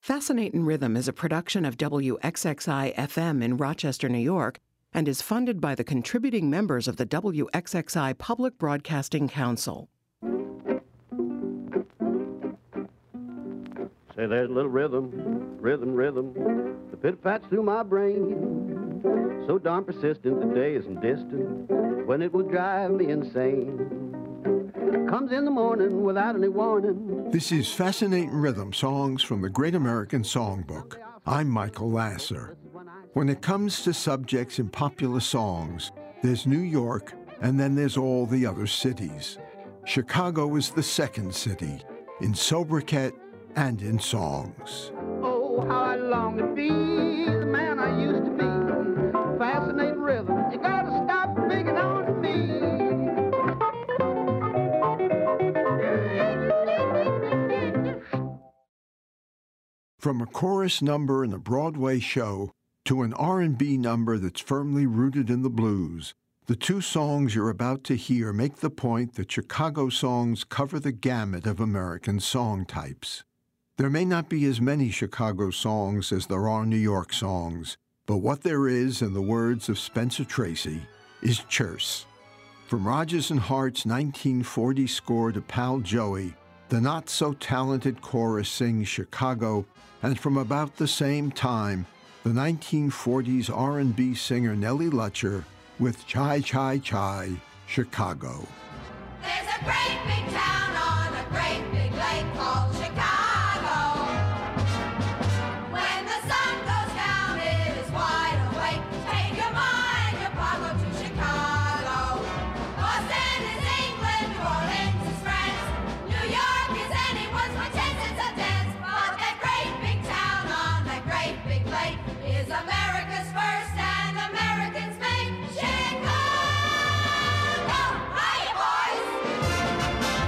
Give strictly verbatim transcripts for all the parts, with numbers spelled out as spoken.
Fascinatin' Rhythm is a production of W X X I F M in Rochester, New York, and is funded by the contributing members of the W X X I Public Broadcasting Council. Say, there's a little rhythm, rhythm, rhythm, the pit-pats through my brain. So darn persistent, the day isn't distant, when it will drive me insane. Comes in the morning without any warning. This is Fascinating Rhythm, songs from the Great American Songbook. I'm Michael Lasser. When it comes to subjects in popular songs, there's New York, and then there's all the other cities. Chicago is the second city, in sobriquet and in songs. Oh, how I long to be the man I used to be. Fascinating rhythm, you gotta stop picking on me. From a chorus number in a Broadway show to an R and B number that's firmly rooted in the blues, the two songs you're about to hear make the point that Chicago songs cover the gamut of American song types. There may not be as many Chicago songs as there are New York songs, but what there is, in the words of Spencer Tracy, is churse. From Rodgers and Hart's nineteen forty score to Pal Joey, the not-so-talented chorus sings Chicago, and from about the same time, the nineteen forties R and B singer Nellie Lutcher with Chai Chai Chai, Chicago. There's a great big town on a great big lake called Chicago. When the sun goes down, it is wide awake. Take your mind, your Chicago to Chicago. Boston is England, New Orleans is France. New York is anyone's for ten cents a dance. But that great big town on that great big lake is America's first and Americans make Chicago. Hi, boys.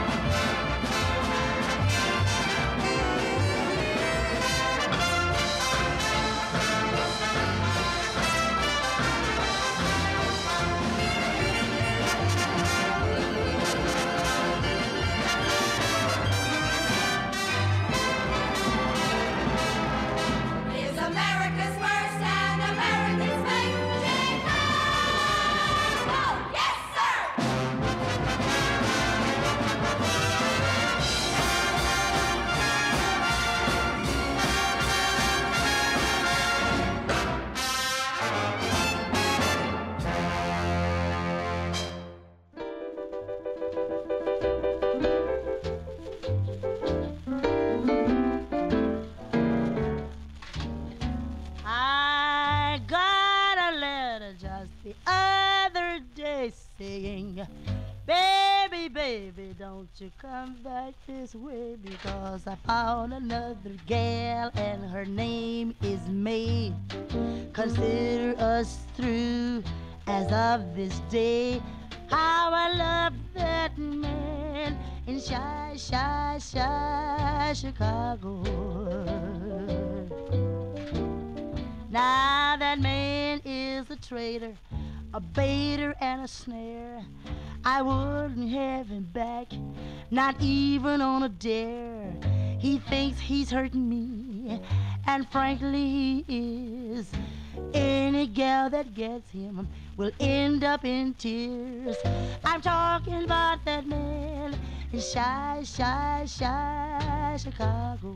Is America's first and Americans make Chicago. Yes, sir. I got a letter just the other day saying, baby, baby, don't you come back this way, because I found another gal and her name is May. Consider us through as of this day. How I love that man in shy, shy, shy Chicago. Now that man is a traitor, a baiter and a snare. I wouldn't have him back, not even on a dare. He thinks he's hurting me, and frankly he is. Any gal that gets him will end up in tears. I'm talking about that man in shy, shy, shy Chicago.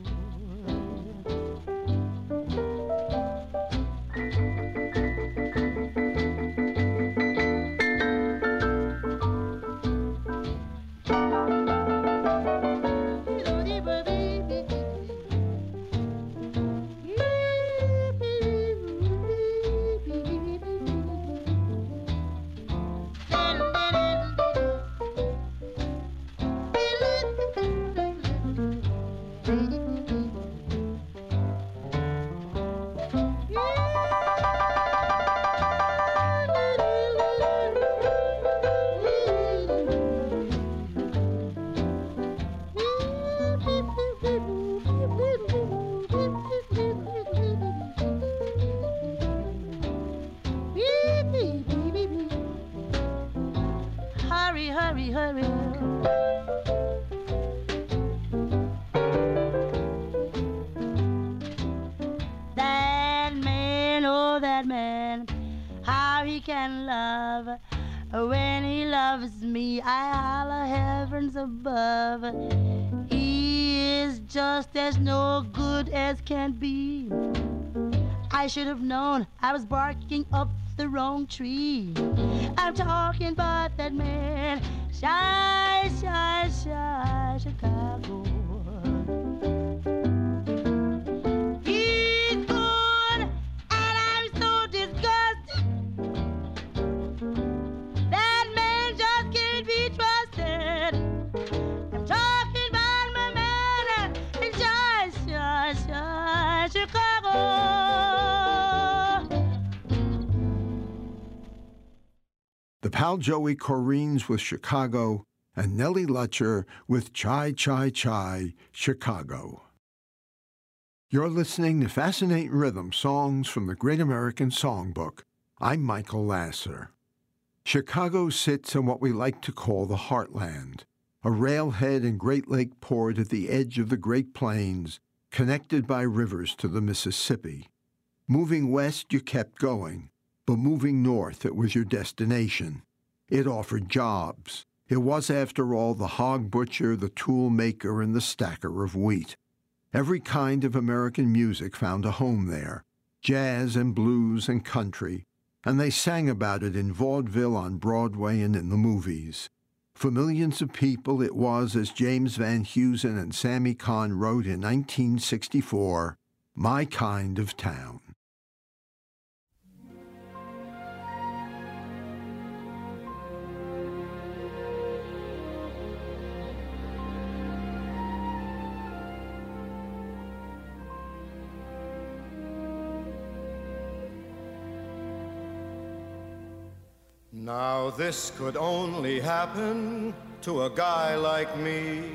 that man, how he can love. When he loves me, I holler heavens above. He is just as no good as can be. I should have known I was barking up the wrong tree. I'm talking about that man, shy, shy, shy, Chicago. He's good, and I'm so disgusted. That man just can't be trusted. I'm talking about my man, shy, shy, shy, Chicago. The Pal Joey Coreens with Chicago, and Nellie Lutcher with Chai Chai Chai, Chicago. You're listening to Fascinating Rhythm, songs from the Great American Songbook. I'm Michael Lasser. Chicago sits in what we like to call the Heartland, a railhead and Great Lake port at the edge of the Great Plains, connected by rivers to the Mississippi. Moving west, you kept going, but moving north, it was your destination. It offered jobs. It was, after all, the hog butcher, the tool maker, and the stacker of wheat. Every kind of American music found a home there, jazz and blues and country, and they sang about it in vaudeville, on Broadway, and in the movies. For millions of people, it was, as James Van Heusen and Sammy Kahn wrote in nineteen sixty-four, my kind of town. Now this could only happen to a guy like me,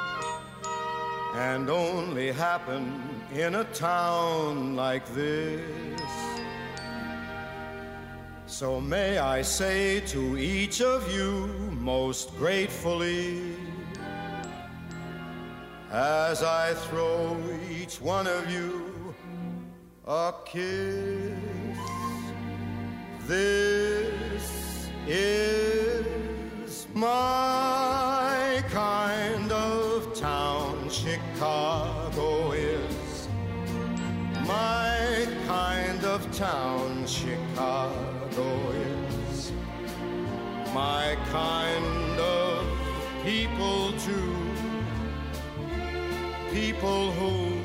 and only happen in a town like this. So may I say to each of you most gratefully, as I throw each one of you a kiss, this is my kind of town. Chicago is my kind of town. Chicago is my kind of people too. People who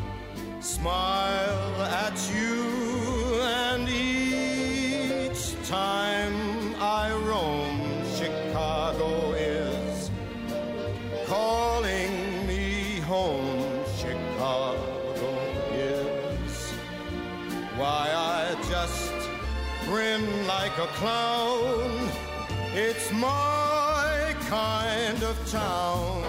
smile at you, and each time I roam, Chicago is calling me home. Chicago is why I just grin like a clown. It's my kind of town.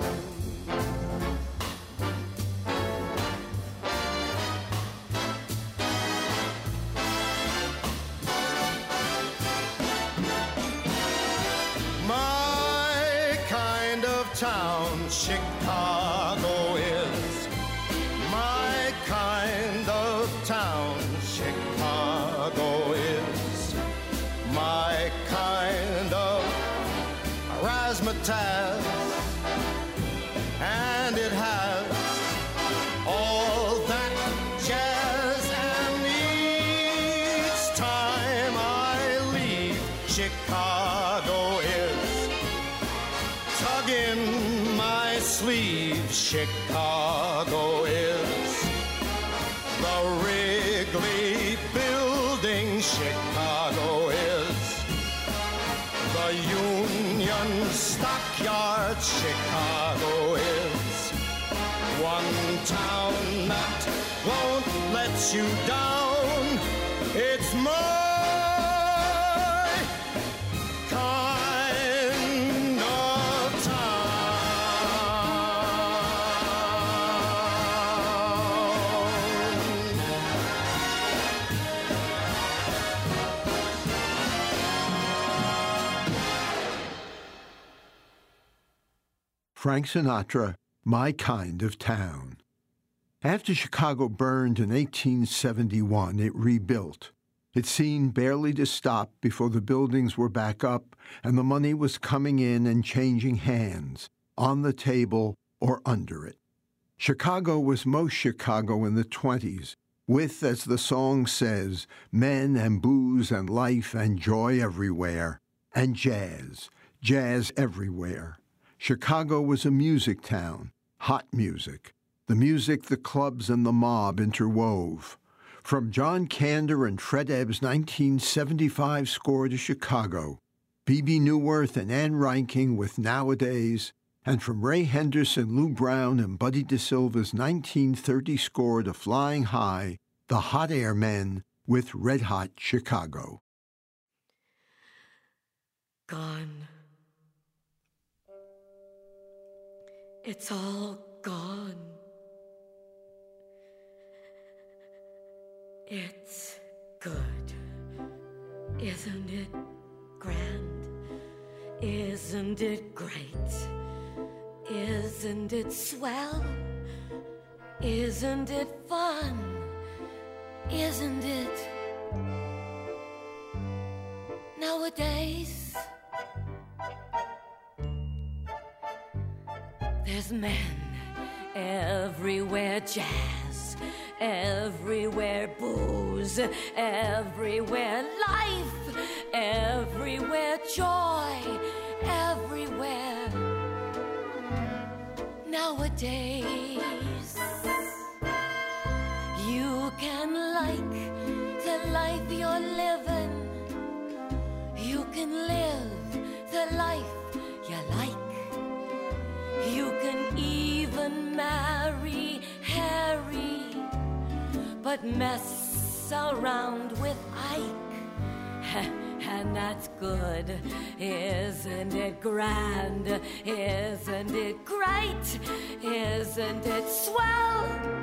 Town, Chicago is my kind of town. Chicago is my kind of razzmatazz, and it has all that jazz. And each time I leave, Chicago is tugging my sleeve. Chicago is the Wrigley Building. Chicago is the Union Stockyard. Chicago is one town that won't let you down. It's my Frank Sinatra, My Kind of Town. After Chicago burned in eighteen seventy-one, it rebuilt. It seemed barely to stop before the buildings were back up and the money was coming in and changing hands, on the table or under it. Chicago was most Chicago in the twenties, with, as the song says, men and booze and life and joy everywhere, and jazz, jazz everywhere. Chicago was a music town, hot music, the music the clubs and the mob interwove. From John Kander and Fred Ebb's nineteen seventy-five score to Chicago, Bebe Neuwirth and Ann Reinking with Nowadays, and from Ray Henderson, Lou Brown, and Buddy DeSilva's nineteen thirty score to Flying High, the Hot Air Men with Red Hot Chicago. Gone. It's all gone. It's good, isn't it grand? Isn't it great? Isn't it swell? Isn't it fun? Isn't it? Nowadays, there's men everywhere, jazz everywhere, booze everywhere, life everywhere, joy everywhere. Nowadays, you can like the life you're living. You can live the life you like. You can even marry Harry, but mess around with Ike. And that's good, isn't it grand? Isn't it great? Isn't it swell?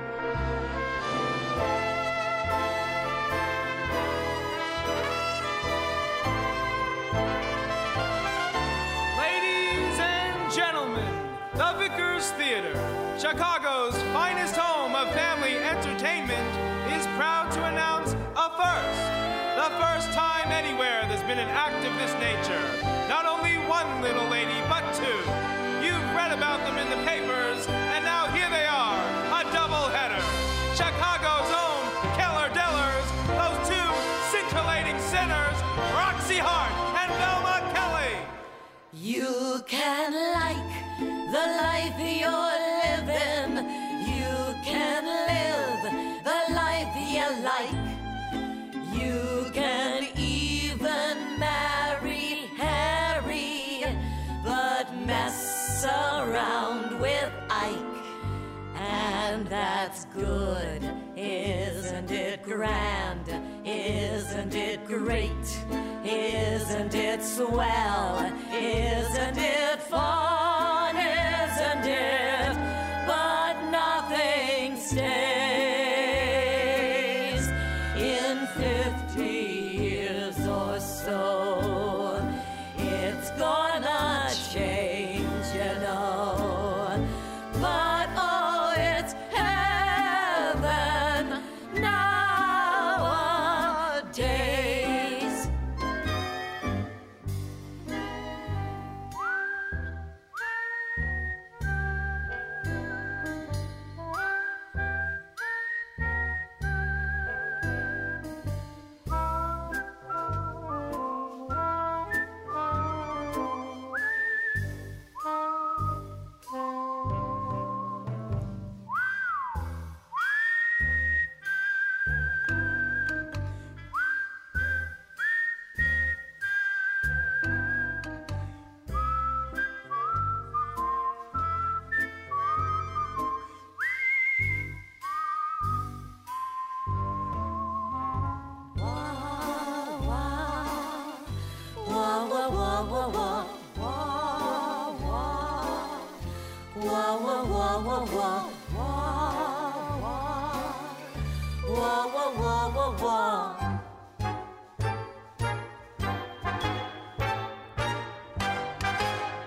Ladies and gentlemen, the Vickers Theater, Chicago's finest home of family entertainment, is proud to announce a first. The first time anywhere there's been an act of this nature. Not only one little lady, but two. You've read about them in the papers, and now here they are, a doubleheader. Chicago's own Keller Dellers, those two scintillating sinners, Roxy Hart and Velma Kelly. You can like the life you're living. You can live the life you like. You can even marry Harry, but mess around with Ike. And that's good, isn't it grand? Isn't it great? Isn't it swell? Isn't it fun? Isn't it? But nothing stays. In fifty years or so, it's gonna change, you know. But oh, it's heaven nowadays.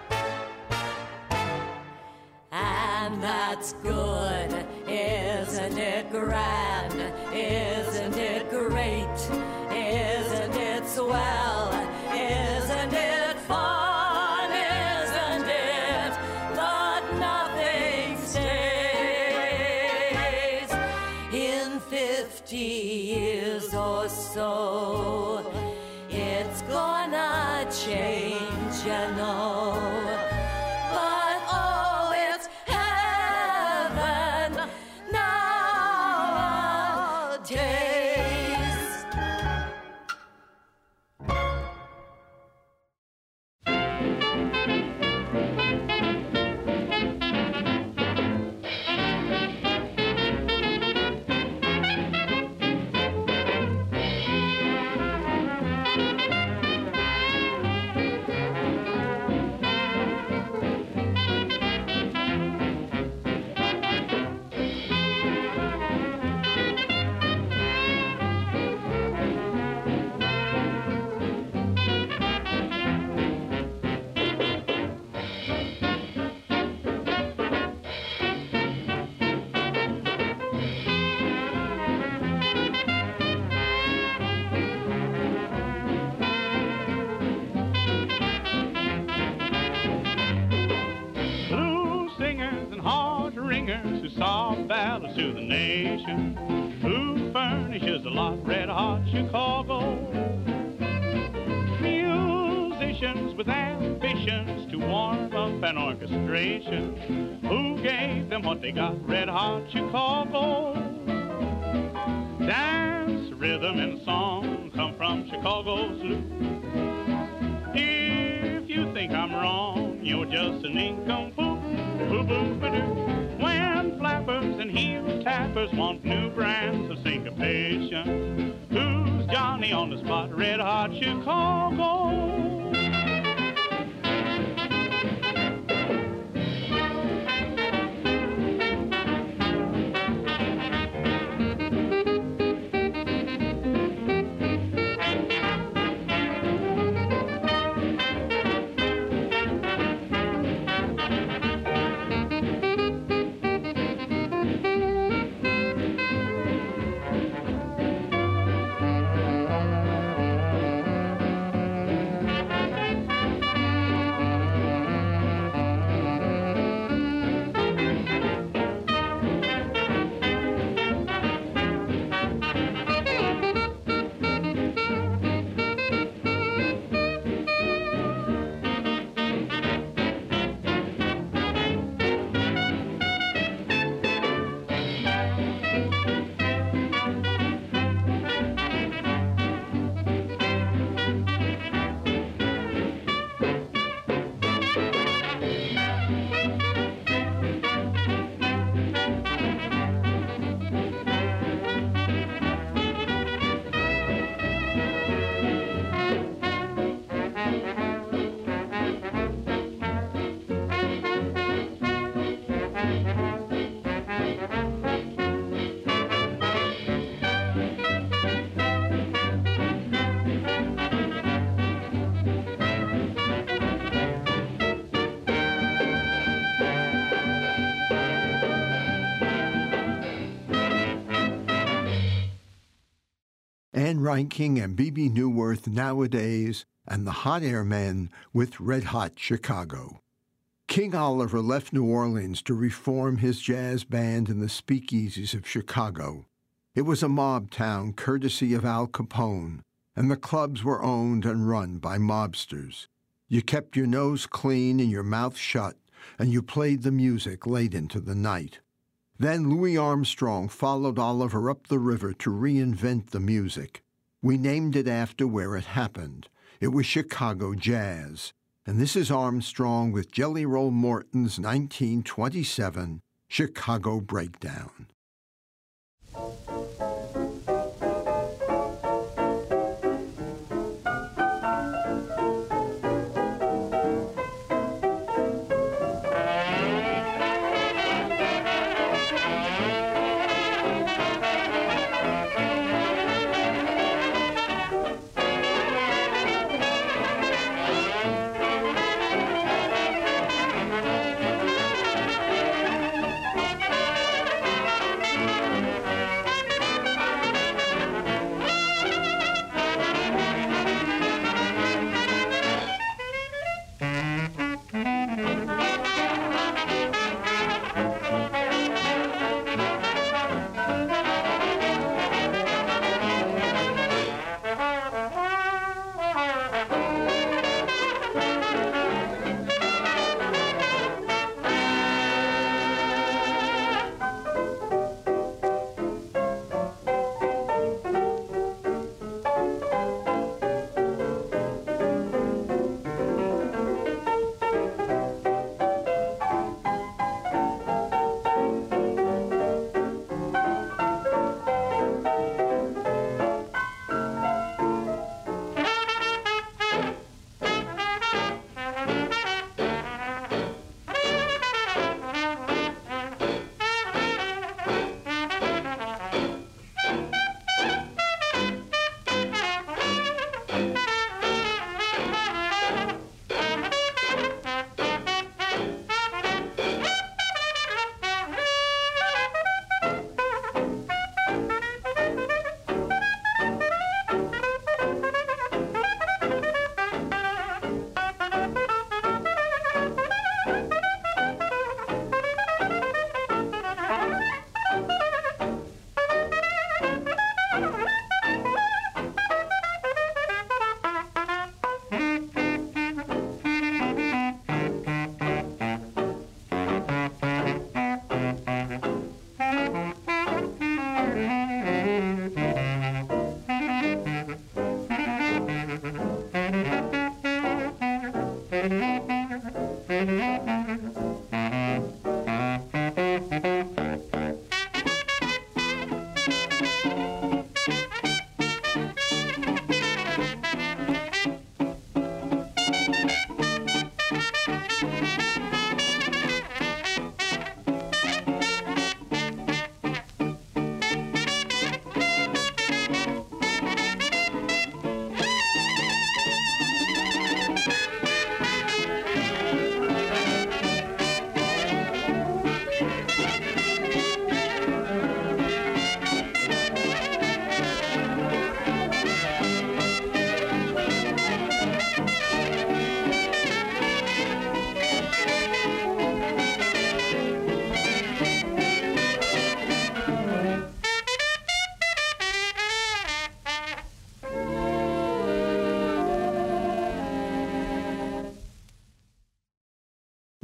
And that's good, isn't grand? Isn't it great? Isn't it swell? Isn't it fun? Isn't it? But nothing stays. In fifty years or so, it's gonna change, you know. But oh, it's heaven nowadays. Blues singers and heart ringers who solve battles to the nation, who furnishes a lot red hot Chicago. Musicians with ambitions to warm up an orchestration, who gave them what they got, red hot Chicago. Dance, rhythm, and song come from Chicago's loop. If you think I'm wrong, you're just an nincompoop. Boo-boo-ba-doo. When flappers and heel tappers want new brands of syncopation, who's Johnny on the spot, red hot Chicago? Ann Reinking and B B Newworth Nowadays, and the Hot Air Men with Red Hot Chicago. King Oliver left New Orleans to reform his jazz band in the speakeasies of Chicago. It was a mob town courtesy of Al Capone, and the clubs were owned and run by mobsters. You kept your nose clean and your mouth shut, and you played the music late into the night. Then Louis Armstrong followed Oliver up the river to reinvent the music. We named it after where it happened. It was Chicago jazz. And this is Armstrong with Jelly Roll Morton's nineteen twenty-seven Chicago Breakdown.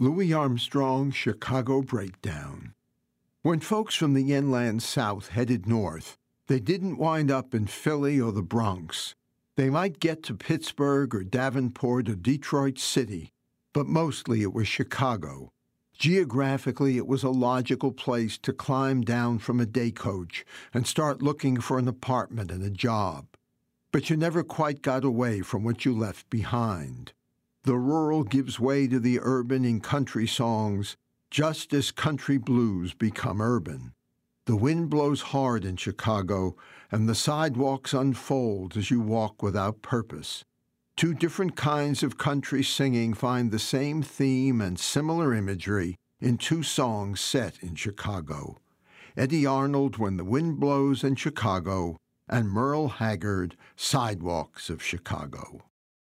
Louis Armstrong's Chicago Breakdown. When folks from the inland South headed north, they didn't wind up in Philly or the Bronx. They might get to Pittsburgh or Davenport or Detroit City, but mostly it was Chicago. Geographically, it was a logical place to climb down from a day coach and start looking for an apartment and a job. But you never quite got away from what you left behind. The rural gives way to the urban in country songs, just as country blues become urban. The wind blows hard in Chicago, and the sidewalks unfold as you walk without purpose. Two different kinds of country singing find the same theme and similar imagery in two songs set in Chicago. Eddie Arnold, When the Wind Blows in Chicago, and Merle Haggard, Sidewalks of Chicago.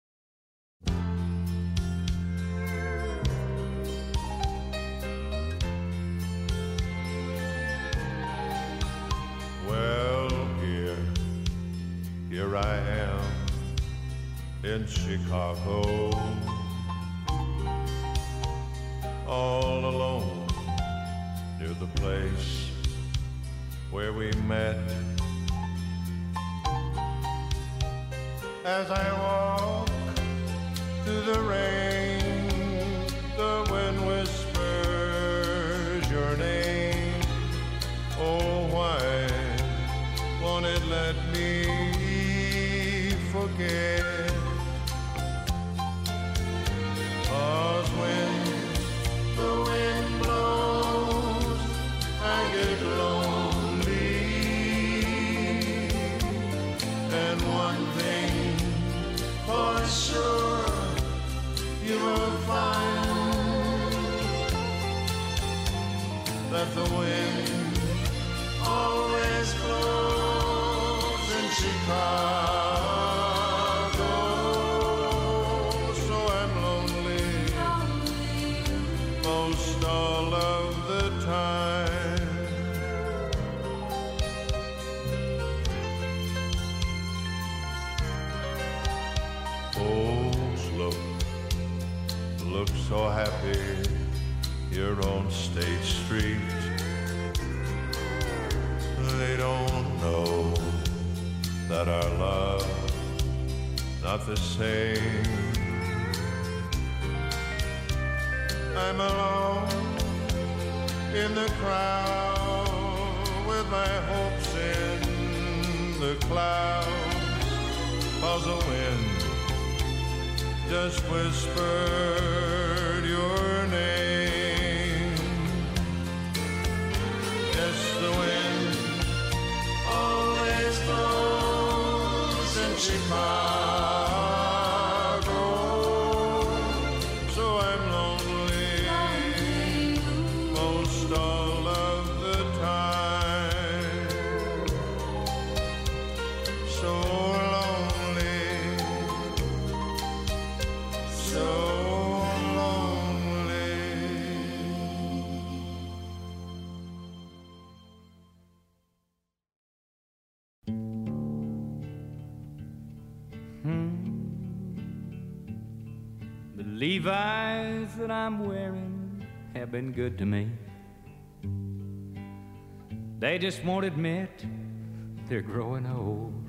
Well, here, here I am in Chicago, all alone near the place where we met. As I walk through the rain, the wind whispers your name. Oh, why won't it let me forget? 'Cause when the wind blows, I get lonely. And one thing for sure you will find, that the wind always blows in Chicago. So I'm lonely, most all of the time. Folks look, look so happy here on State Street. They don't know that our love not the same. I'm alone in the crowd with my hopes in the clouds, 'cause the wind just whispered your name. Yes, the wind always blows in Chicago. So I'm lonely, most all of the time. So lonely, so lonely. The Levi's that I'm wearing have been good to me. They just won't admit they're growing old.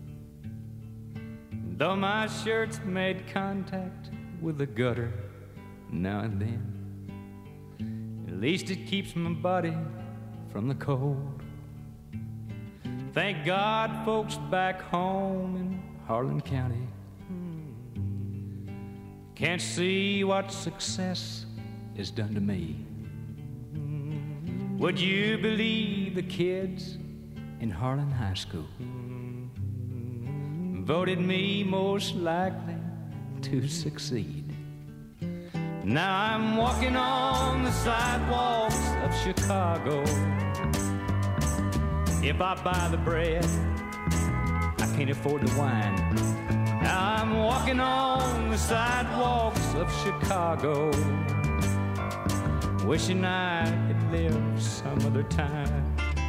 Though my shirt's made contact with the gutter now and then, at least it keeps my body from the cold. Thank God folks back home in Harlan County can't see what success has done to me. Would you believe the kids in Harlan High School voted me most likely to succeed? Now I'm walking on the sidewalks of Chicago. If I buy the bread, I can't afford the wine. Now I'm walking on the sidewalks of Chicago, wishing I could live some other time.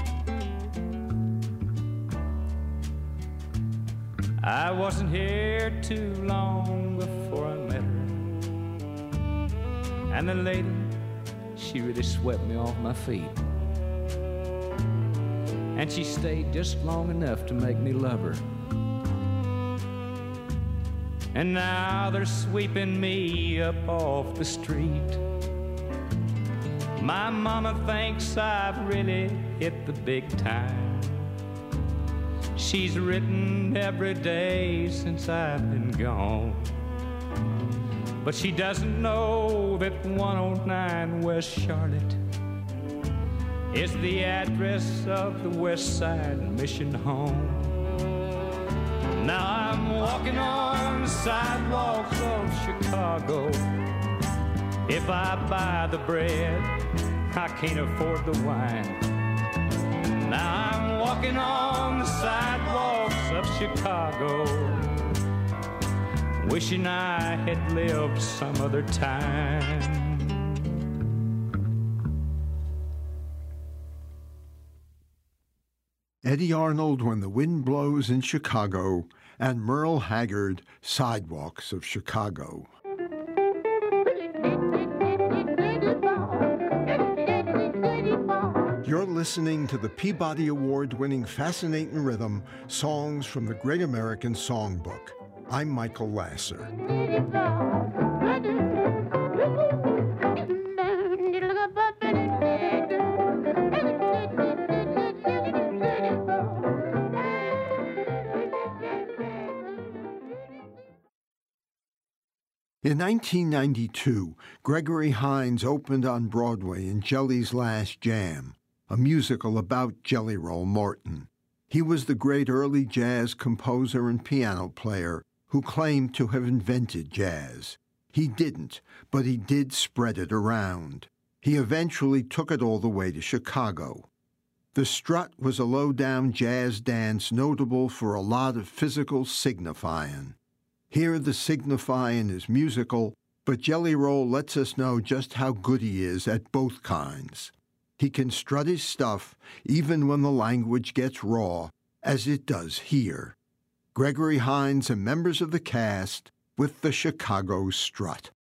I wasn't here too long before I met her, And the lady, she really swept me off my feet. And she stayed just long enough to make me love her. And now they're sweeping me up off the street. My mama thinks I've really hit the big time. She's written every day since I've been gone. But she doesn't know that one oh nine West Charlotte is the address of the West Side Mission Home. Now I'm walking on the sidewalks of Chicago. If I buy the bread, I can't afford the wine. Now I'm walking on the sidewalks of Chicago, wishing I had lived some other time. Eddie Arnold, When the Wind Blows in Chicago, and Merle Haggard, Sidewalks of Chicago. You're listening to the Peabody Award-winning Fascinating Rhythm, Songs from the Great American Songbook. I'm Michael Lasser. In nineteen ninety-two, Gregory Hines opened on Broadway in Jelly's Last Jam, a musical about Jelly Roll Morton. He was the great early jazz composer and piano player who claimed to have invented jazz. He didn't, but he did spread it around. He eventually took it all the way to Chicago. The strut was a low-down jazz dance notable for a lot of physical signifying. Here the signifying is musical, but Jelly Roll lets us know just how good he is at both kinds. He can strut his stuff even when the language gets raw, as it does here. Gregory Hines and members of the cast with the Chicago Strut.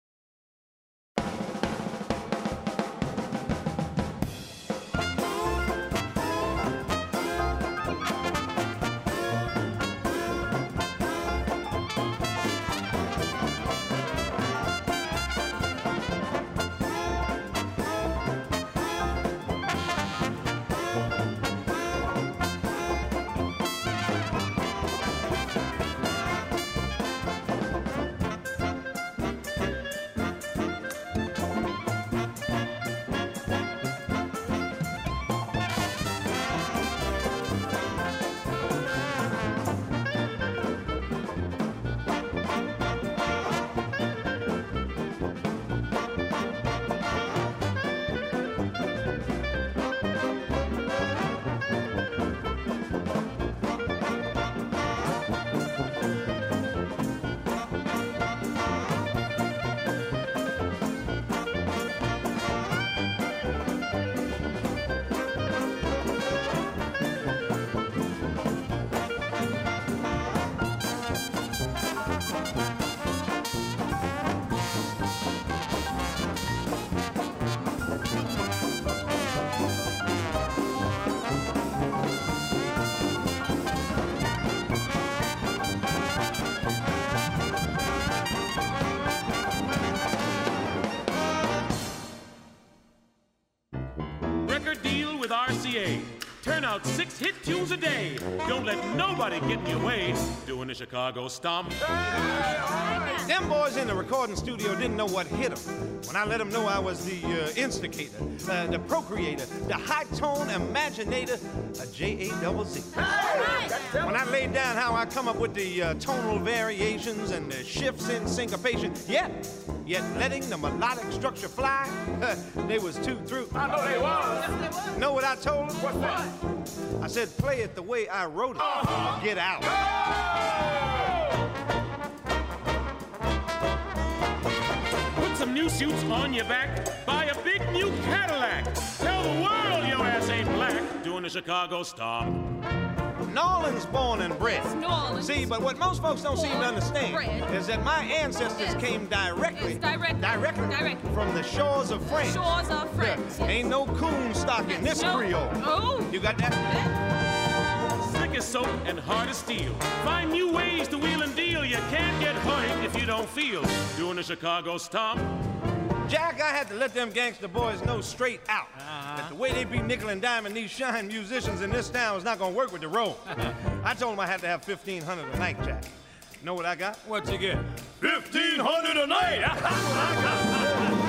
Turn out six hit tunes a day. Don't let nobody get in your way. Doing the Chicago stomp. Them boys in the recording studio didn't know what hit them. When I let them know I was the uh, instigator, uh, the procreator, the high-tone imaginator, a J A double Z. When I laid down how I come up with the uh, tonal variations and the shifts in syncopation, yet, yet letting the melodic structure fly, they was too through. I know they was. Know what I told them? What's that? I said, play it the way I wrote it. Uh-huh. Get out. Put some new suits on your back. Buy a big new Cadillac. Tell the world your ass ain't black. Doing the Chicago stomp. New Orleans born and bred. Yes, New Orleans. See, but what most folks don't seem to understand bred. is that my ancestors Yes. came directly, Yes, directly. directly, Directly. from the shores of France. Shores of France. There Ain't no coon stock in this No. Creole. Oh. You got that? Slick as soap and hard as steel. Find new ways to wheel and deal. You can't get hurt if you don't feel. Doing the Chicago stomp. Jack, I had to let them gangster boys know straight out uh-huh. that the way they be nickel and diming these shine musicians in this town is not gonna work with the road. I told them I had to have fifteen hundred a night, Jack. Know what I got? What you get? fifteen hundred a night! That's what I got!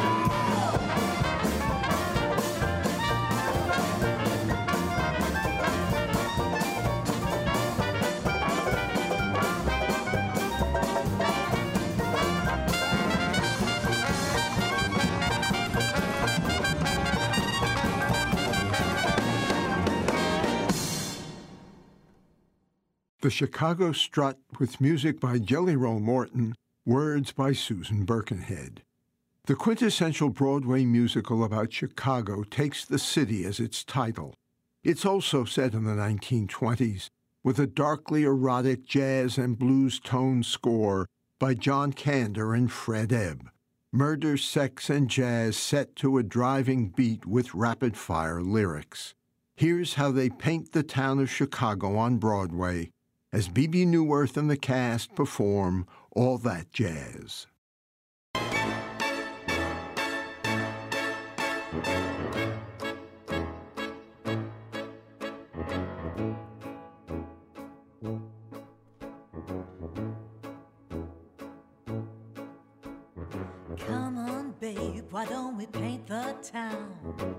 The Chicago Strut with music by Jelly Roll Morton, words by Susan Birkenhead. The quintessential Broadway musical about Chicago takes the city as its title. It's also set in the nineteen twenties, with a darkly erotic jazz and blues tone score by John Kander and Fred Ebb. Murder, sex, and jazz set to a driving beat with rapid-fire lyrics. Here's how they paint the town of Chicago on Broadway as B B Newirth and the cast perform All That Jazz. Come on, babe, why don't we paint the town?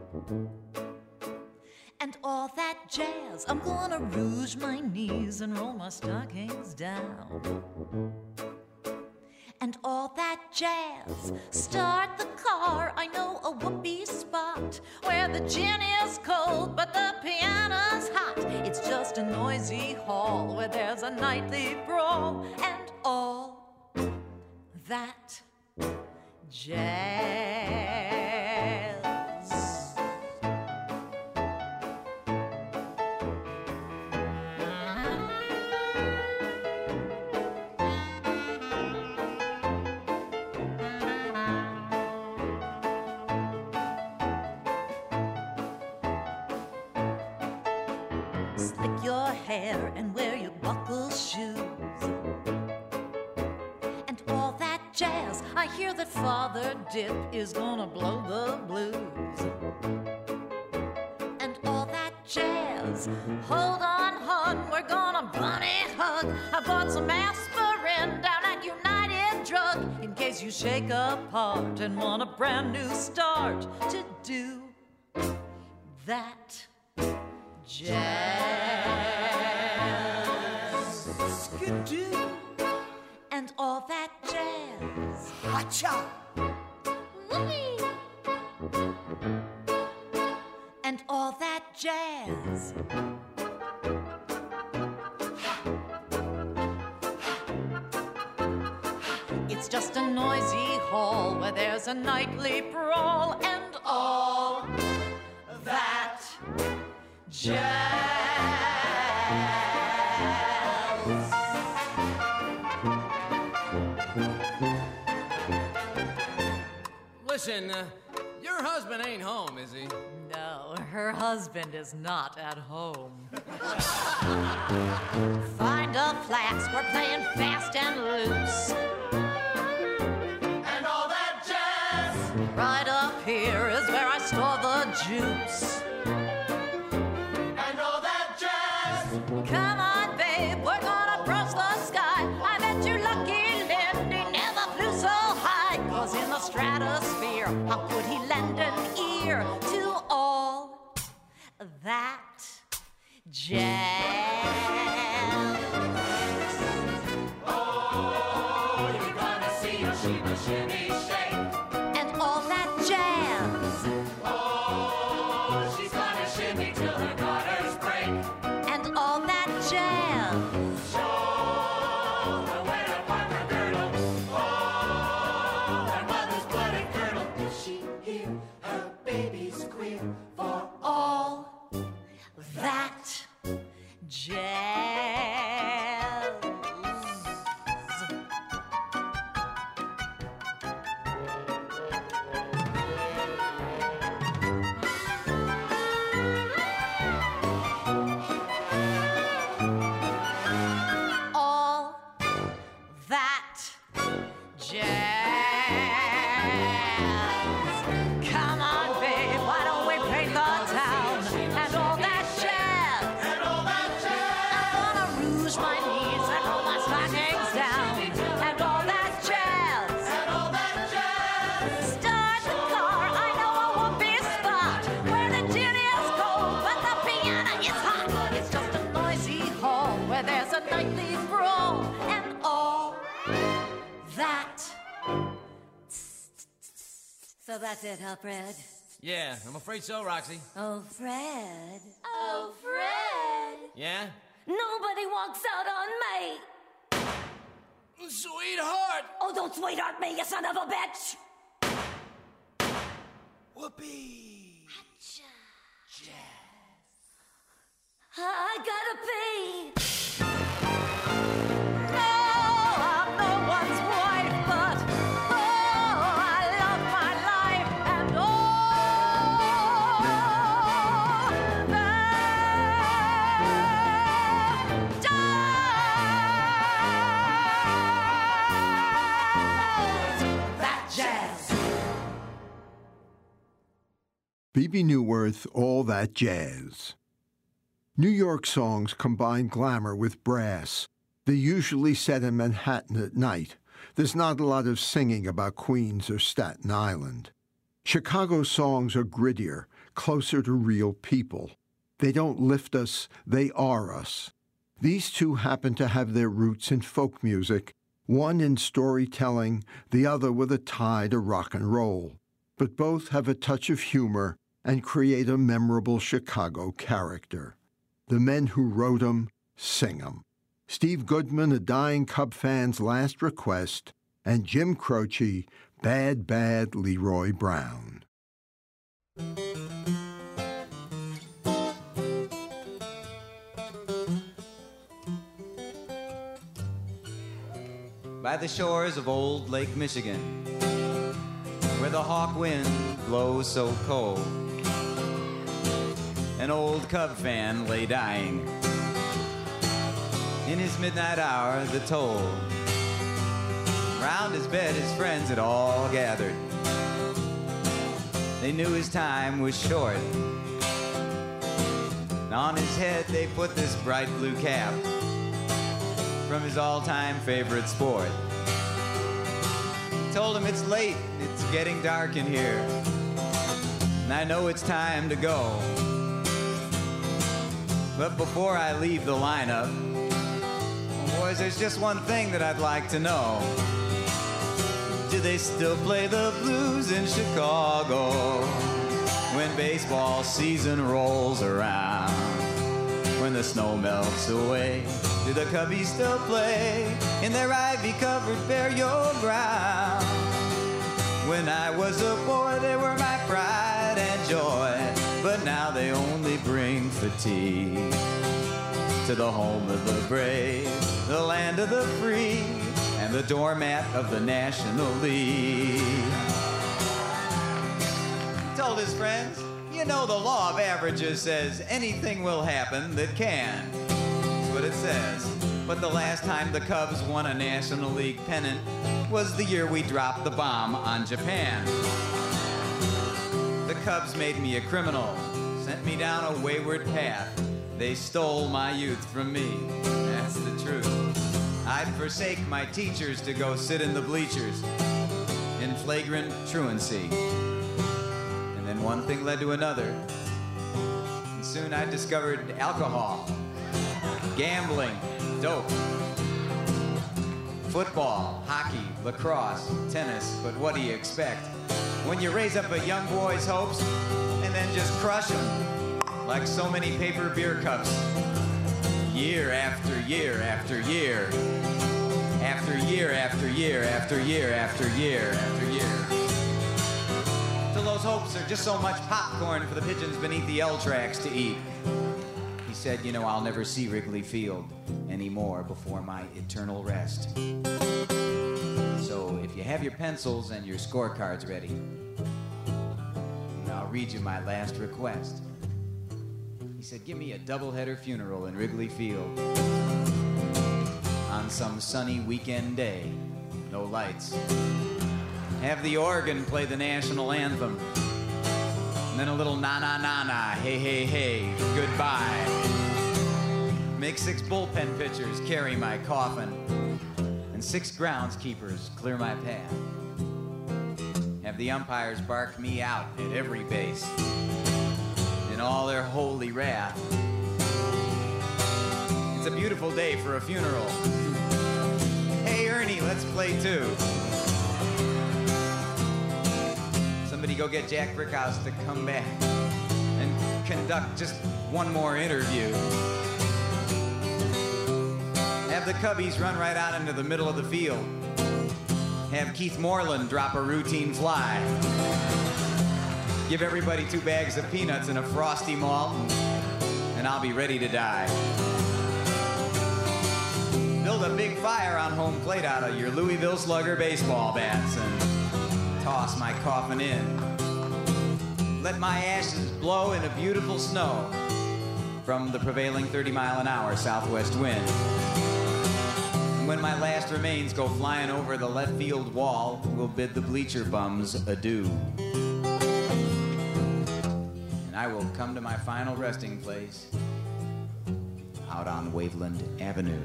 And all that jazz, I'm gonna rouge my knees and roll my stockings down. And all that jazz, start the car, I know a whoopee spot where the gin is cold but the piano's hot. It's just a noisy hall where there's a nightly brawl. And all that jazz. Slick your hair and wear your buckle shoes. And all that jazz, I hear that Father Dip is gonna blow the blues. And all that jazz, hold on, hon, we're gonna bunny hug. I bought some aspirin down at United Drug in case you shake apart and want a brand new start to do that jazz. Skidoo. And all that jazz. Hacha. Whee. And all that jazz. It's just a noisy hall where there's a nightly brawl. And all that jazz. Listen, uh, your husband ain't home, is he? No, her husband is not at home. Find a flask, we're playing fast and loose. And all that jazz. Right up here is where I store the juice. And all that jazz. Come on, babe, we're gonna brush the sky. I bet you're lucky Lindy never flew so high. Cause in the stratosphere, how could he lend an ear to all that jazz? Oh, you're gonna see a shimmy, shimmy, shake. And all that jazz. Oh, she's gonna shimmy till her garters break. And all that jazz. Show her where to park her girdle. Oh, her mother's bloody girdle. Did she hear her baby's queer for All that jazz. So that's it, huh, Fred? Yeah, I'm afraid so, Roxy. Oh, Fred. Oh, Fred. Yeah? Nobody walks out on me. Sweetheart! Oh, don't sweetheart me, you son of a bitch! Whoopee! I gotta pee. Bebe Neuwirth, All That Jazz. New York songs combine glamour with brass. They're usually set in Manhattan at night. There's not a lot of singing about Queens or Staten Island. Chicago songs are grittier, closer to real people. They don't lift us, they are us. These two happen to have their roots in folk music, one in storytelling, the other with a tie to rock and roll. But both have a touch of humor and create a memorable Chicago character. The men who wrote 'em sing 'em. Steve Goodman, a dying Cub fan's last request, and Jim Croce, Bad, Bad Leroy Brown. By the shores of old Lake Michigan, where the hawk wind blows so cold, an old Cub fan lay dying. In his midnight hour, the toll. Round his bed, his friends had all gathered. They knew his time was short. And on his head, they put this bright blue cap from his all-time favorite sport. Told him it's late, it's getting dark in here, and I know it's time to go. But before I leave the lineup, boys, there's just one thing that I'd like to know. Do they still play the blues in Chicago when baseball season rolls around? When the snow melts away, do the Cubbies still play in their ivy-covered burial ground? When I was a boy, they were my pride and joy, but now they only bring fatigue to the home of the brave, the land of the free, and the doormat of the National League. Told his friends, you know the law of averages says anything will happen that can. That's what it says. But the last time the Cubs won a National League pennant was the year we dropped the bomb on Japan. The Cubs made me a criminal, sent me down a wayward path. They stole my youth from me, that's the truth. I'd forsake my teachers to go sit in the bleachers in flagrant truancy. And then one thing led to another. And soon I discovered alcohol, gambling, dope, football, hockey, lacrosse, tennis, but what do you expect? When you raise up a young boy's hopes and then just crush them like so many paper beer cups, year after year after year, after year after year after year after year after year, till those hopes are just so much popcorn for the pigeons beneath the L tracks to eat. He said, you know, I'll never see Wrigley Field anymore before my eternal rest. So if you have your pencils and your scorecards ready, I'll read you my last request. He said, give me a doubleheader funeral in Wrigley Field on some sunny weekend day, no lights. Have the organ play the national anthem, and then a little na-na-na-na, hey, hey, hey, goodbye. Make six bullpen pitchers carry my coffin, and six groundskeepers clear my path. Have the umpires bark me out at every base in all their holy wrath. It's a beautiful day for a funeral. Hey, Ernie, let's play too. Somebody go get Jack Brickhouse to come back and conduct just one more interview. Have the Cubbies run right out into the middle of the field. Have Keith Moreland drop a routine fly. Give everybody two bags of peanuts and a Frosty malt, and I'll be ready to die. Build a big fire on home plate out of your Louisville Slugger baseball bats and toss my coffin in. Let my ashes blow in a beautiful snow from the prevailing thirty mile an hour southwest wind. And when my last remains go flying over the left field wall, we'll bid the bleacher bums adieu. And I will come to my final resting place out on Waveland Avenue.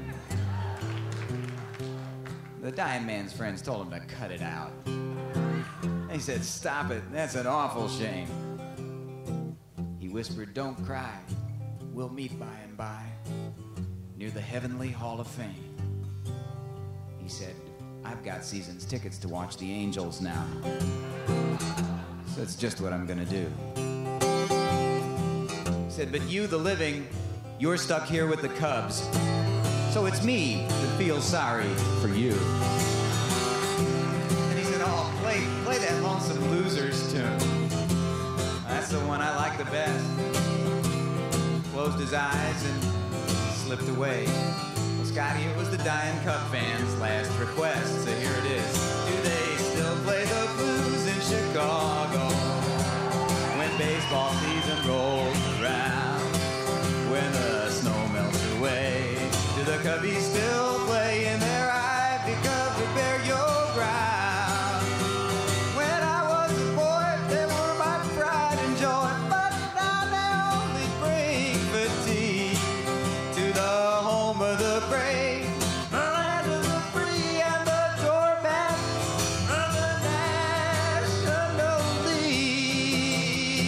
The dying man's friends told him to cut it out. They said, "Stop it, that's an awful shame." He whispered, "Don't cry, we'll meet by and by near the Heavenly Hall of Fame." He said, "I've got season's tickets to watch the Angels now. So that's just what I'm gonna do." He said, "But you, the living, you're stuck here with the Cubs. So it's me that feels sorry for you." And he said, "Oh, play, play that Lonesome Losers tune. That's the one I like the best." Closed his eyes and slipped away. Well, Scotty, it was the dying Cub fans' last request, so here it is. Do they still play the blues in Chicago when baseball season rolls around? When the snow melts away, do the Cubbies still play in their Ivy Cup to bear your ground? When I was a boy, they were my pride and joy, but now they only bring fatigue to the home of the brave, the land of the free and the doormat of the National League.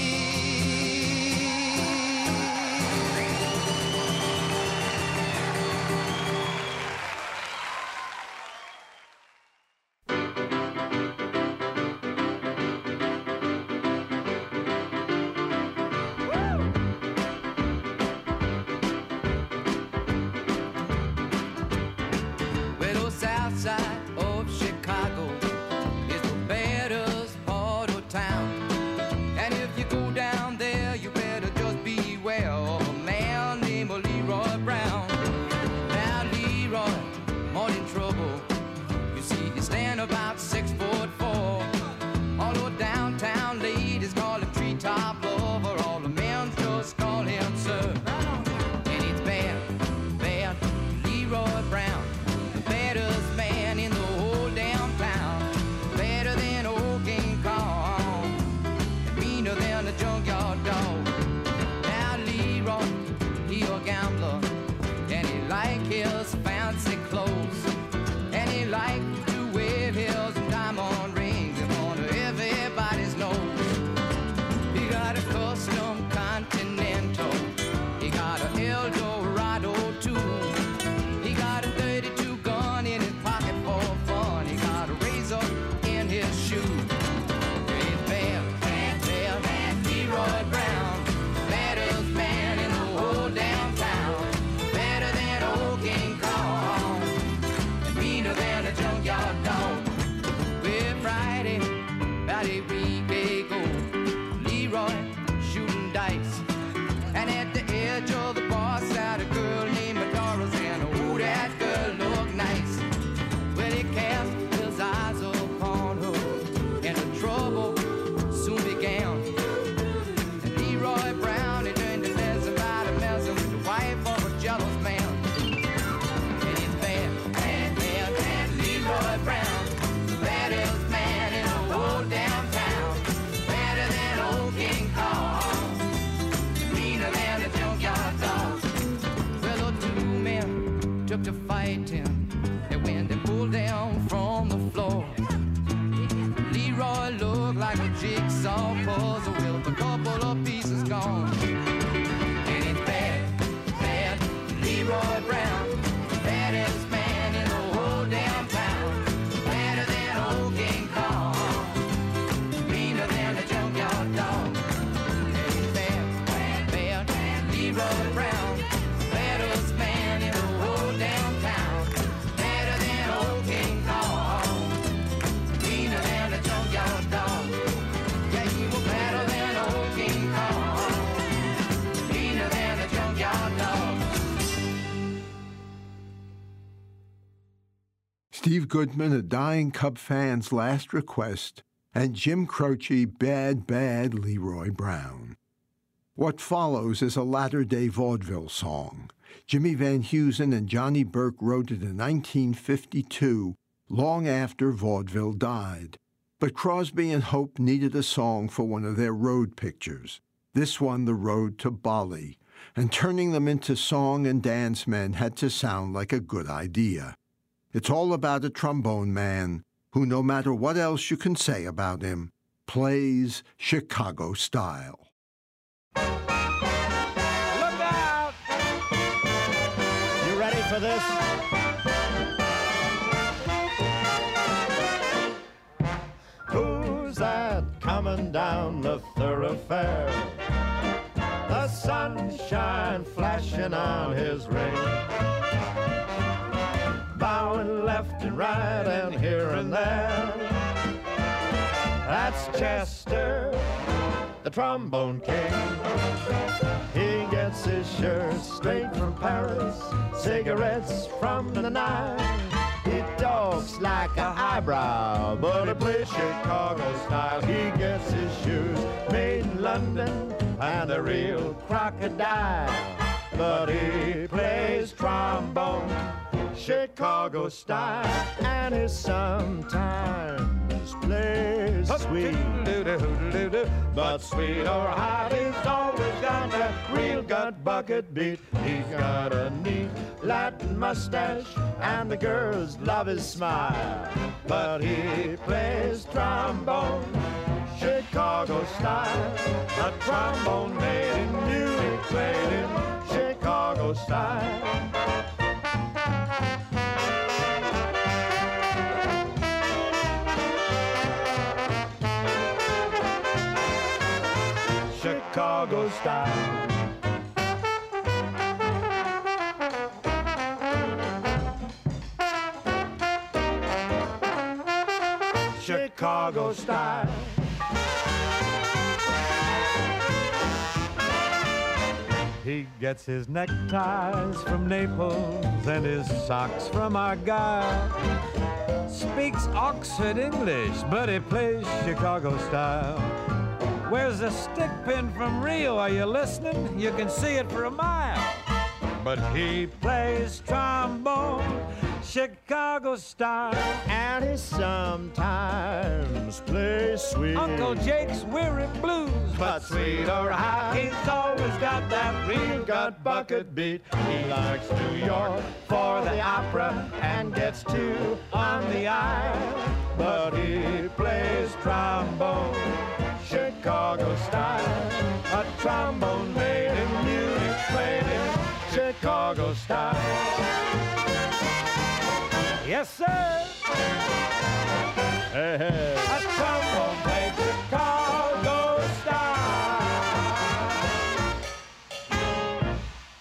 Well, the south side of Chicago is the baddest part of town. And if you go down there, you better just beware of a man named Leroy Brown. Now, Leroy, more in trouble. You see, he stand about six foot four. All the downtown ladies call him treetop lover. All the men just call him sir. And it's bad, bad, Leroy Brown. The baddest man in the whole damn town. Better than old King Kong. And meaner than a junkyard dog. Now Leroy, he a gambler. And he like his fancy clothes. And he like to wear his diamond rings in front of everybody's nose. He got a custom Continental. He got a Eldorado too. He got a thirty-two gun in his pocket for fun. He got a razor in his shoe. It's bad, bad, bad, bad, Leroy Brown. Baddest man in the whole damn town. Better than old King Kong. And meaner than a junkyard dog. Well, Friday, about a week ago, Leroy shooting dice. And at the edge of the bar sat a girl named Doris, and oh, that girl looked nice. Well, he cast his eyes upon her, and the trouble soon began. And Leroy Brown, he learned to dance about a messing with the wife of a jealous man. And it's bad, bad, bad, bad, Leroy Brown. The baddest man in the whole damn town. Better than old King Kong. Meaner than a junkyard dog. Well, the two men took to fighting, and when they pulled down from the floor, Leroy looked like a jigsaw puzzle with a couple of pieces gone. And it's bad, bad, Leroy Brown, baddest man in the whole damn town. Better than old King Kong, meaner than a junkyard Steve Goodman, A Dying Cub Fan's Last Request, and Jim Croce, Bad, Bad Leroy Brown. What follows is a latter-day vaudeville song. Jimmy Van Heusen and Johnny Burke wrote it in nineteen fifty-two, long after vaudeville died. But Crosby and Hope needed a song for one of their road pictures, this one The Road to Bali, and turning them into song and dance men had to sound like a good idea. It's all about a trombone man who, no matter what else you can say about him, plays Chicago style. Look out! You ready for this? Who's that coming down the thoroughfare? The sunshine flashing on his ring, bowing left and right and here and there. That's Chester, the trombone king. He gets his shirt straight from Paris, cigarettes from the nine. He talks like an eyebrow, but he plays Chicago style. He gets his shoes made in London and a real crocodile, but he plays trombone Chicago style, and he sometimes plays sweet. But sweet or hot, he's always got that real gut bucket beat. He's got a neat Latin mustache, and the girls love his smile. But he plays trombone Chicago style, a trombone made in Munich, played in Chicago style. Chicago style. Chicago style. He gets his neckties from Naples and his socks from Argyle. Speaks Oxford English, but he plays Chicago style. Wears a stick pin from Rio, are you listening? You can see it for a mile. But he plays trombone Chicago style, and he sometimes plays sweet. Uncle Jake's weary blues, but sweet or hot, he's always got that real gut bucket beat. He likes New York for the opera and gets two on the aisle, but he plays trombone Chicago style, a trombone made in Munich, played in Chicago style. Yes, sir. Hey, hey. A trombone played Chicago style.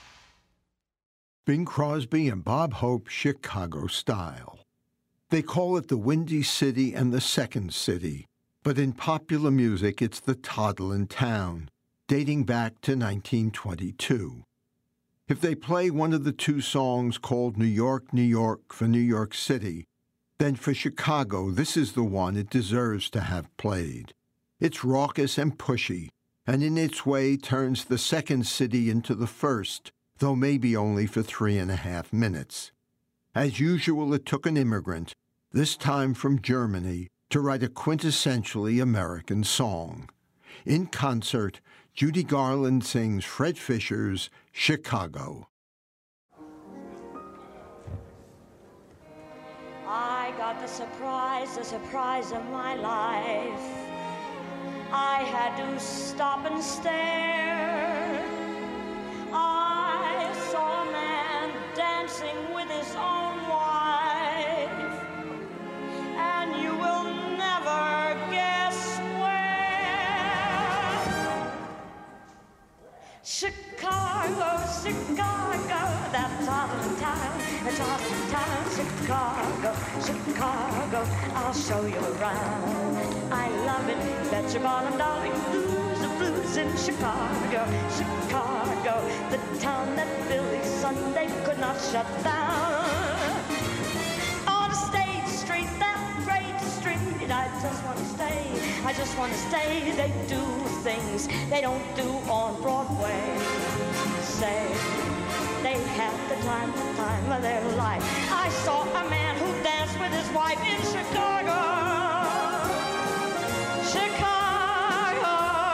Bing Crosby and Bob Hope, Chicago style. They call it the Windy City and the Second City, but in popular music it's the Toddlin' Town, dating back to nineteen twenty-two. If they play one of the two songs called New York, New York for New York City, then for Chicago this is the one it deserves to have played. It's raucous and pushy, and in its way turns the second city into the first, though maybe only for three and a half minutes. As usual, it took an immigrant, this time from Germany, to write a quintessentially American song. In concert, Judy Garland sings Fred Fisher's Chicago. I got the surprise, the surprise of my life. I had to stop and stare. I saw a man dancing with his own wife, and you will never guess where. Chicago, Chicago, that toddling town, a toddling town, Chicago, Chicago, I'll show you around. I love it, let your ball and darling blues, the blues in Chicago, Chicago, the town that Billy Sunday could not shut down. On a stage on the stage, they do things they don't do on Broadway. Say, they have the time, the time of their life. I saw a man who danced with his wife in Chicago. Chicago.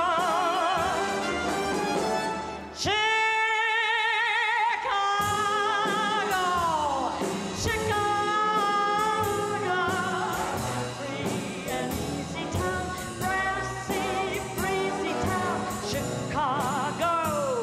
Chicago. Chicago. Free and easy town, brassy, breezy town. Chicago.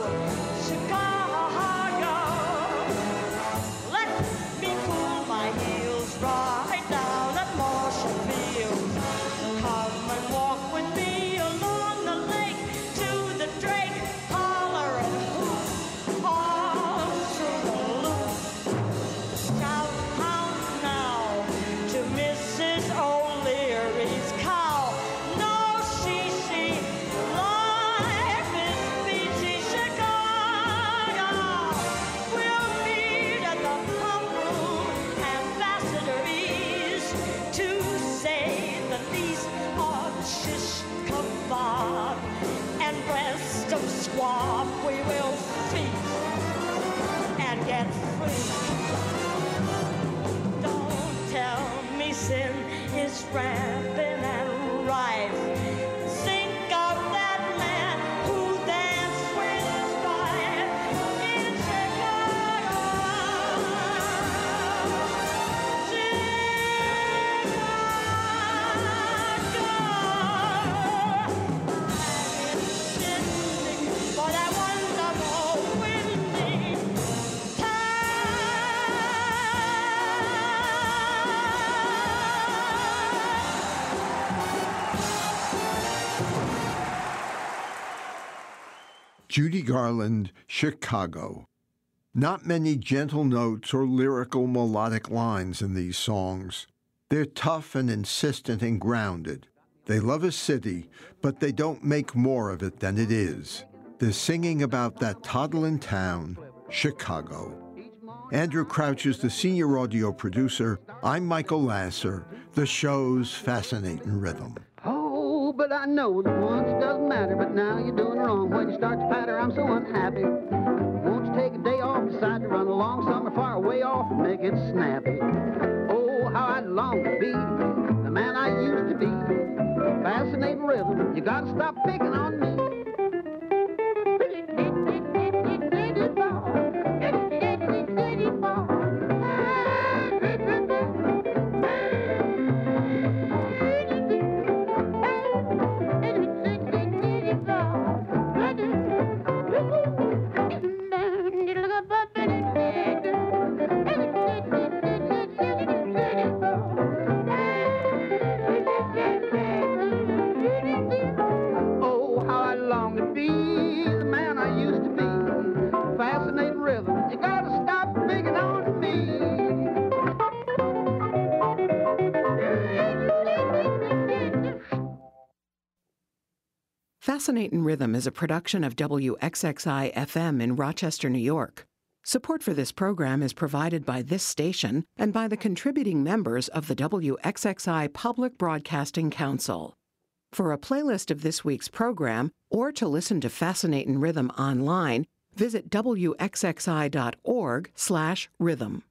Chicago. Let me cool my heels right down at Marshall Field. Come and walk with me along the lake to the Drake, holler and hoop on through the loop. Shout out now to Missus O'Leary's cow. No, she, she, life is peachy. Chicago. We'll meet at the pump room, Ambassador East, to say the least, on shish kebab and breast of squab. We will feast and get free. Don't tell me sin is rampant and rife. Think of that man who danced with his wife in Chicago. For that wonderful windy Judy Garland, Chicago. Not many gentle notes or lyrical melodic lines in these songs. They're tough and insistent and grounded. They love a city, but they don't make more of it than it is. They're singing about that toddling town, Chicago. Andrew Crouch is the senior audio producer. I'm Michael Lasser, the show's fascinating rhythm. Oh, but I know that once doesn't matter, but now you're doing wrong. When you start to patter, I'm so unhappy. Won't you take a day off, decide to run along somewhere far away off and make it snappy? Oh, how I long to be the man I used to be. Fascinating rhythm, you gotta stop picking on me. Fascinating Rhythm is a production of W X X I F M in Rochester, New York. Support for this program is provided by this station and by the contributing members of the W X X I Public Broadcasting Council. For a playlist of this week's program, or to listen to Fascinating Rhythm online, visit W X X I dot org slash rhythm.